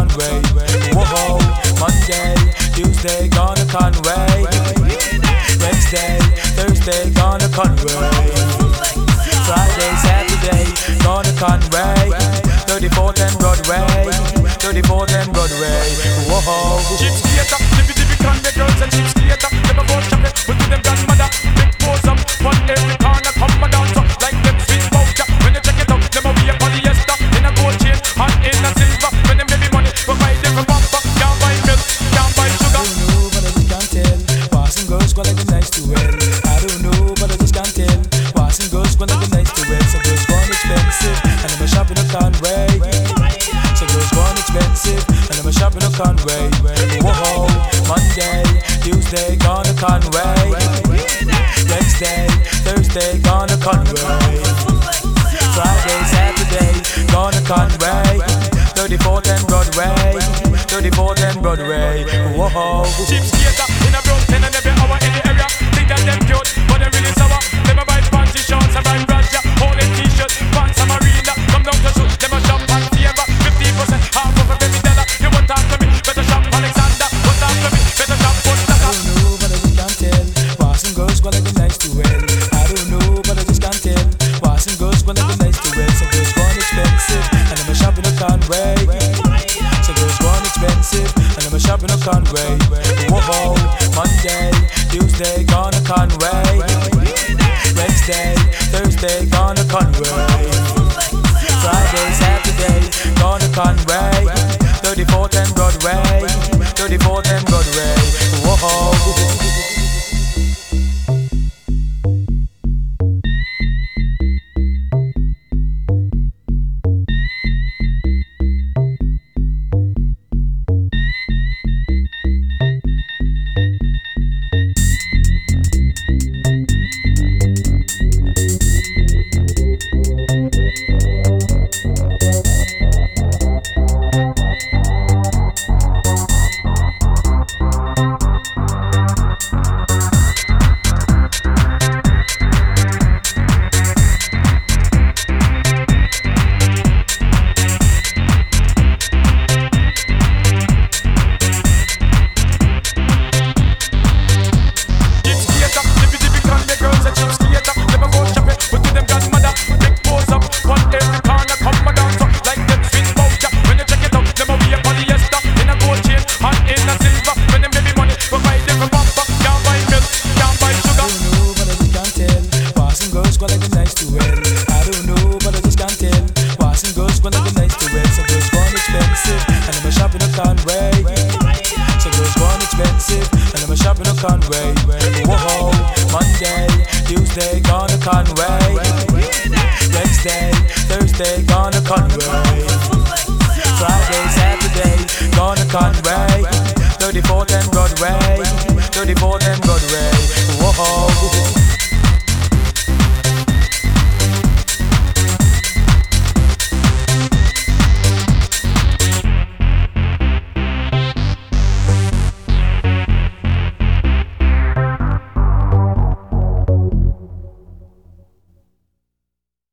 Conway. Whoa, Monday, Tuesday, gonna Conway. Wednesday, Thursday, gonna Conway. Friday, Saturday, gonna Conway. 34th and Broadway, 34th and Broadway. Whoa. Chips skater, dippy Conway girls and chips skater. Them a go shopping, but to them grandmother. Big pose up, on every corner, come a dance up like them sweet voucher. When you check it out, them a wear polyester in a gold chain and in a silver. When them baby money, provide them a bumper. Can't buy milk, can't buy sugar. I don't know, but I just can't tell. Passing girls gonna be nice to well. I don't know, but I just can't tell. Passing girls gonna be nice to well. Some girls gone expensive, and I'm a shopping a Conway. Some girls gone expensive, and I'm a shopping a Conway. Whoa, Monday, Tuesday, gonna Conway. Wednesday, Thursday, gonna Conway. Friday, Saturday, gonna Conway. 34th and Broadway, 34th and Broadway. Whoa. Chips skater in a brown pen and every hour in the area. Think that them cute, but they really sour. Them a buy panty shorts and buy brassiere. All them t-shirts, pants and marina. Come down to shoot, them a shop and favor. 50% half of every dollar. You won't talk to me, better shop Alexander. Won't talk to me, better shop Bustaka. I don't know, but I just can't tell. Passing girls gonna be nice to well. I don't know, but I just can't tell. Passing girls gonna be nice to well. Some girls gone expensive, and I'm a shopping a Conway. Some girls gone expensive, and I'm a shopping a Conway. Whoa, Monday, Tuesday, gonna Conway. Wednesday, Thursday, gonna Conway. Friday, Saturday, gonna Conway. 34th and Broadway, 34th and Broadway. Whoa. Conway. Whoa, Monday, Tuesday, gonna Conway. Wednesday, Thursday, gonna Conway. Friday, Saturday, gonna Conway. 34th and Broadway, 34th and Broadway.